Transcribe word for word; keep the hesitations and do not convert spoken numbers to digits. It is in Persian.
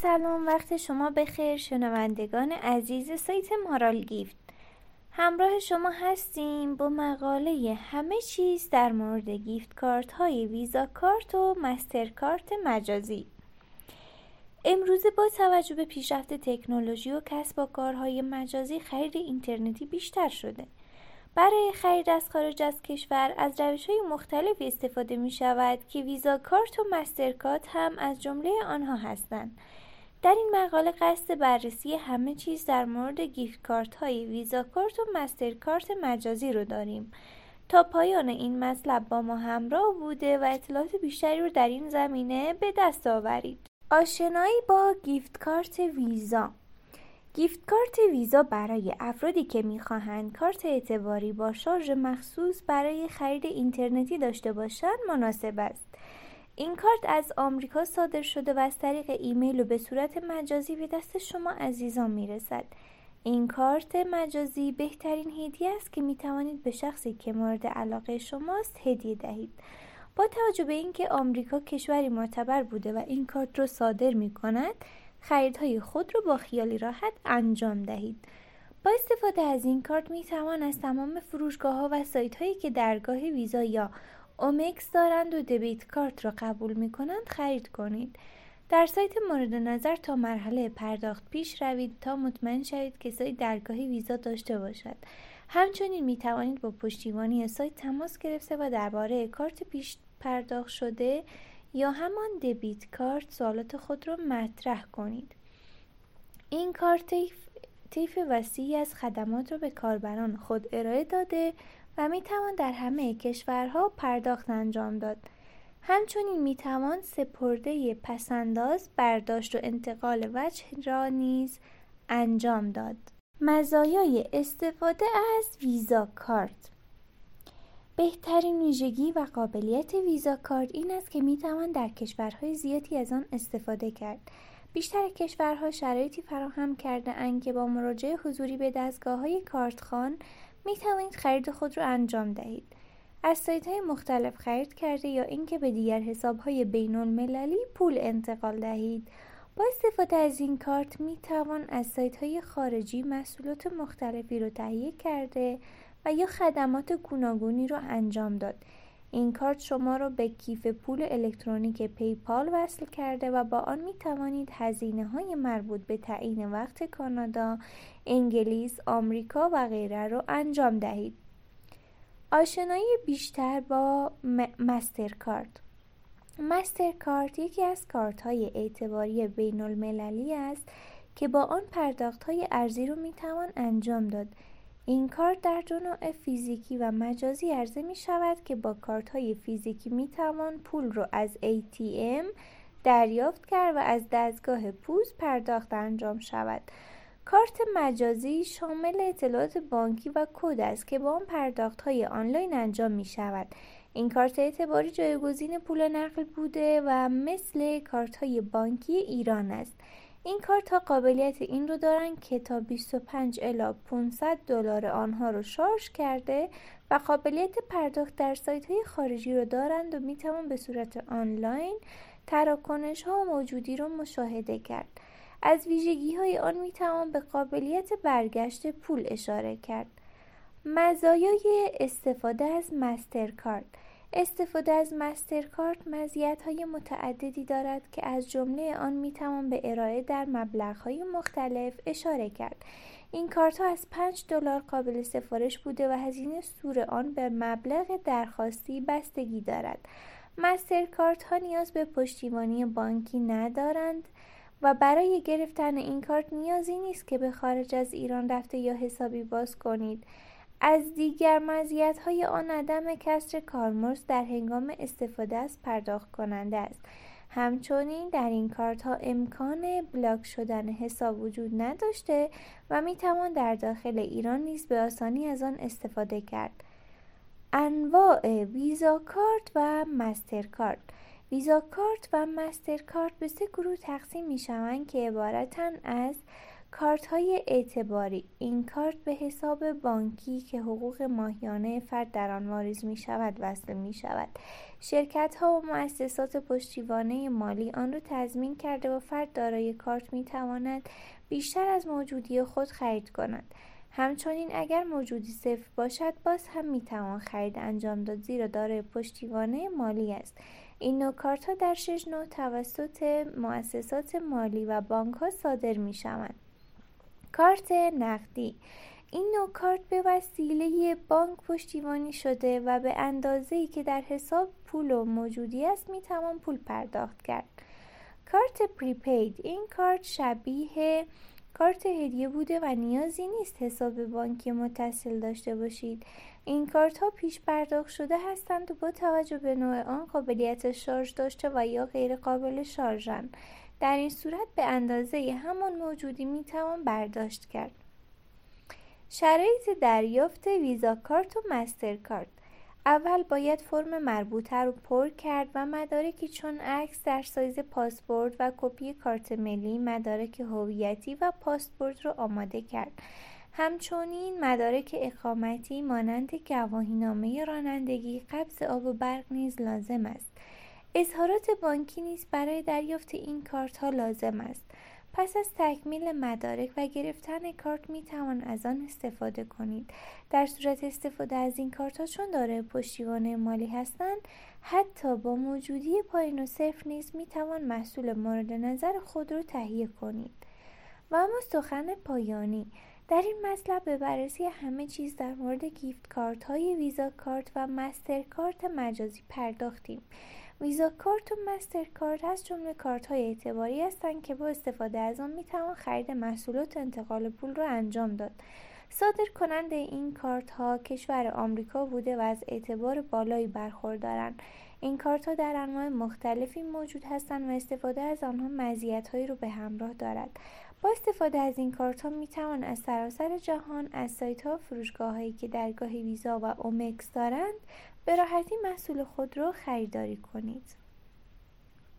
سلام، وقت شما بخیر شنوندگان عزیز سایت مارال گیفت. همراه شما هستیم با مقاله همه چیز در مورد گیفت کارت های ویزا کارت و مستر کارت مجازی. امروزه با توجه به پیشرفت تکنولوژی و کسب و کارهای مجازی خرید اینترنتی بیشتر شده. برای خرید از خارج از کشور از روش‌های مختلفی استفاده می شود که ویزا کارت و مستر کارت هم از جمله آنها هستند. در این مقاله قصد بررسی همه چیز در مورد گیفت کارت های ویزا کارت و مستر کارت مجازی رو داریم. تا پایان این مطلب با ما همراه بوده و اطلاعات بیشتری رو در این زمینه به دست آورید. آشنایی با گیفت کارت ویزا. گیفت کارت ویزا برای افرادی که می‌خواهند کارت اعتباری با شارژ مخصوص برای خرید اینترنتی داشته باشند مناسب است. این کارت از آمریکا صادر شده و از طریق ایمیل و به صورت مجازی به دست شما عزیزان میرسد. این کارت مجازی بهترین هدیه است که میتوانید به شخصی که مورد علاقه شماست هدیه دهید. با توجه به اینکه آمریکا کشوری معتبر بوده و این کارت رو صادر میکند، خریدهای خود را با خیالی راحت انجام دهید. با استفاده از این کارت می توان از تمام فروشگاه ها و سایت هایی که درگاه ویزا یا اومکس دارند و دبیت کارت را قبول می کنند خرید کنید. در سایت مورد نظر تا مرحله پرداخت پیش روید تا مطمئن شوید که سایت درگاه ویزا داشته باشد. همچنین می توانید با پشتیبانی سایت تماس گرفته و درباره کارت پیش پرداخت شده یا همان دبیت کارت سوالات خود را مطرح کنید. این کارت طیف, طیف وسیعی از خدمات را به کاربران خود ارائه داده و می توان در همه کشورها پرداخت انجام داد. همچنین می توان سپرده پسنداز، برداشت و انتقال وجه را نیز انجام داد. مزایای استفاده از ویزا کارت. بهترین ویژگی و قابلیت ویزا کارت این است که می توان در کشورهای زیادی از آن استفاده کرد. بیشتر کشورها شرایطی فراهم کرده اند که با مراجعه حضوری به دستگاه‌های کارتخوان می توانید خرید خود را انجام دهید. از سایت‌های مختلف خرید کرده یا اینکه به دیگر حساب‌های بین‌المللی پول انتقال دهید. با استفاده از این کارت می توان از سایت‌های خارجی محصولات مختلفی را تهیه کرده و یا خدمات گوناگونی را انجام داد. این کارت شما را به کیف پول الکترونیک پیپال وصل کرده و با آن می توانید هزینه‌های مربوط به تعیین وقت کانادا، انگلیس، آمریکا و غیره را انجام دهید. آشنایی بیشتر با مستر کارت. مستر کارت یکی از کارت‌های اعتباری بین‌المللی است که با آن پرداخت‌های ارزی را می توان انجام داد. این کارت در دو نوع فیزیکی و مجازی عرضه می شود که با کارت های فیزیکی می توان پول رو از ای تی ام دریافت کرد و از دستگاه پوز پرداخت انجام شود. کارت مجازی شامل اطلاعات بانکی و کد است که با آن پرداخت های آنلاین انجام می شود. این کارت اعتباری جایگزین پول نقد بوده و مثل کارت های بانکی ایران است. این کارت ها قابلیت این رو دارن که تا بیست و پنج الی پانصد دلار آنها رو شارژ کرده و قابلیت پرداخت در سایت های خارجی رو دارند و می توان به صورت آنلاین تراکنش ها موجودی رو مشاهده کرد. از ویژگی های آن می توان به قابلیت برگشت پول اشاره کرد. مزایای استفاده از مستر کارت. استفاده از مستر کارت مزیت‌های متعددی دارد که از جمله آن می‌توان به ارائه در مبلغ‌های مختلف اشاره کرد. این کارت‌ها از پنج دلار قابل سفارش بوده و هزینه صور آن به مبلغ درخواستی بستگی دارد. مستر کارت‌ها نیاز به پشتیبانی بانکی ندارند و برای گرفتن این کارت نیازی نیست که به خارج از ایران رفته یا حسابی باز کنید. از دیگر مزیت‌های آن عدم کسر کارمزد در هنگام استفاده از پرداخت کننده است. همچنین در این کارت‌ها امکان بلاک شدن حساب وجود نداشته و می‌توان در داخل ایران نیز به آسانی از آن استفاده کرد. انواع ویزا کارت و مستر کارت. ویزا کارت و مستر کارت به سه گروه تقسیم می‌شوند که عبارتند از کارت های اعتباری: این کارت به حساب بانکی که حقوق ماهیانه فرد در آن واریز می شود وصل می شود. شرکت ها و مؤسسات پشتیبانی مالی آن را تضمین کرده و فرد دارای کارت می تواند بیشتر از موجودی خود خرید کند. همچنین اگر موجودی صفر باشد باز هم می توان خرید انجام داد، زیرا دارای پشتیبانی مالی است. این نوع کارت ها در شش نوع توسط مؤسسات مالی و بانک ها صادر می شوند. کارت نقدی: این نوع کارت به وسیله بانک پشتیبانی شده و به اندازه‌ای که در حساب پول و موجودی است می توان پول پرداخت کرد. کارت پریپید: این کارت شبیه کارت هدیه بوده و نیازی نیست حساب بانکی متصل داشته باشید. این کارت ها پیش پرداخت شده هستند و با توجه به نوع آن قابلیت شارژ داشته و یا غیر قابل شارژند. در این صورت به اندازه همان موجودی می توان برداشت کرد. شرایط دریافت ویزا کارت و مستر کارت: اول باید فرم مربوطه رو پر کرد و مدارکی چون عکس در سایز پاسپورت و کپی کارت ملی، مدارک هویتی و پاسپورت رو آماده کرد. همچنین مدارک اقامتی مانند گواهینامه رانندگی، قبض آب و برق نیز لازم است. اظهارات بانکی نیز برای دریافت این کارت ها لازم است. پس از تکمیل مدارک و گرفتن کارت می توان از آن استفاده کنید. در صورت استفاده از این کارت ها چون دارای پشتیبانی مالی هستند، حتی با موجودی پایین و صفر نیز می توان محصول مورد نظر خود را تهیه کنید. و اما سخن پایانی: در این مطلب به بررسی همه چیز در مورد گیفت کارت های ویزا کارت و مستر کارت مجازی پرداختیم. ویزا کارت و مستر کارت از جمله کارت های اعتباری هستند که با استفاده از آن می توان خرید محصولات و انتقال پول را انجام داد. صادر کننده این کارت ها کشور آمریکا بوده و از اعتبار بالایی برخوردارند. این کارت ها در انواع مختلفی موجود هستند و استفاده از آنها مزیت هایی رو به همراه دارد. با استفاده از این کارت ها می توان از سراسر جهان از سایت ها و فروشگاه هایی که درگاه ویزا و اومکس دارند به راحتی محصول خود را خریداری کنید.